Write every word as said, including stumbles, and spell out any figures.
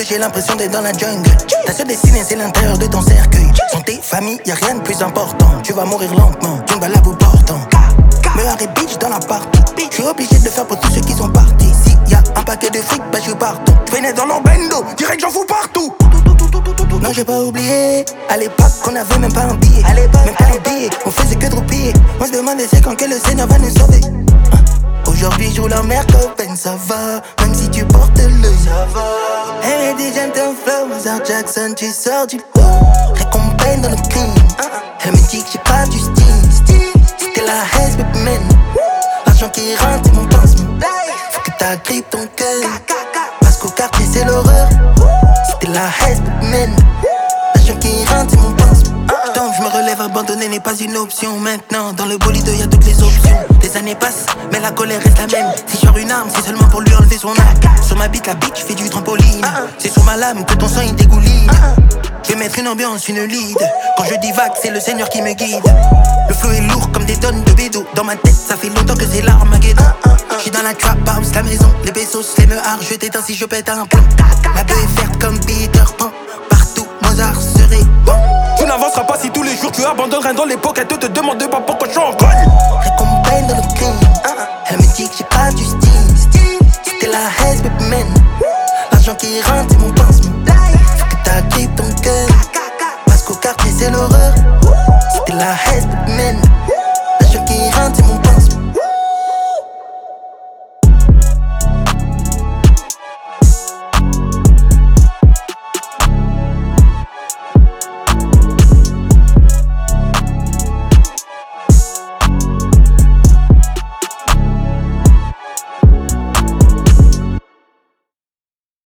peu, j'ai l'impression d'être dans la jungle. Ta seule destinée, c'est l'intérieur de ton cercueil. Santé, famille, y'a rien de plus important. Tu vas mourir lentement, tu vas la bout portant. Meurs et bitch dans la partie. Je suis obligé de le faire pour tous ceux qui sont partis. Si y'a un paquet de fric, bah je suis partout. Je venais dans l'Orbendo, direct j'en fous partout. Non, j'ai pas oublié. À l'époque, on avait même pas un billet. Même pas un billet, on faisait que droupiller. On se demandait c'est quand que le Seigneur va nous sauver. Aujourd'hui, je roule en Mercopen, ça va. Même si tu portes l'œil, ça va. Elle me dit j'aime ton flow, Mozart Jackson, tu sors du lot. Récompense dans le crime. Elle me dit que j'ai pas du style. C'était la haine, baby man. L'argent qui rentre, c'est mon pansement. Faut que t'agrippes ton cœur. Parce qu'au quartier, c'est l'horreur. C'était la haine, baby man. L'argent qui rentre, c'est mon pansement. Donc je me relève, abandonner n'est pas une option. Maintenant, dans le bolide, y'a toutes les options. Les années passent, mais la colère reste la même. Si je sors une arme, c'est seulement pour lui enlever son âme. Sur ma bite, la bitch fait du trampoline. C'est sur ma lame que ton sang il dégouline. Je vais mettre une ambiance, une lead. Quand je divague, c'est le Seigneur qui me guide. Le flow est lourd comme des tonnes de bédo. Dans ma tête, ça fait longtemps que c'est l'Armageddon. J'suis dans la trap house, la maison, les pesos, les meuhards. Je t'éteins si je pète un plomb. La beuh est verte comme Peter Pan. Partout, Mozart serait bon. Tu n'avanceras pas si tous les jours tu abandonnerais dans l'époque. Elle te te demande pas pourquoi je suis en colle. Récompense dans le crime. Elle me dit que j'ai pas du style. C'était la haine, baby man. L'argent qui rentre, c'est mon pansement. Faut que t'agrippes ton cœur. Parce qu'au quartier, c'est l'horreur. C'était la haine, baby man.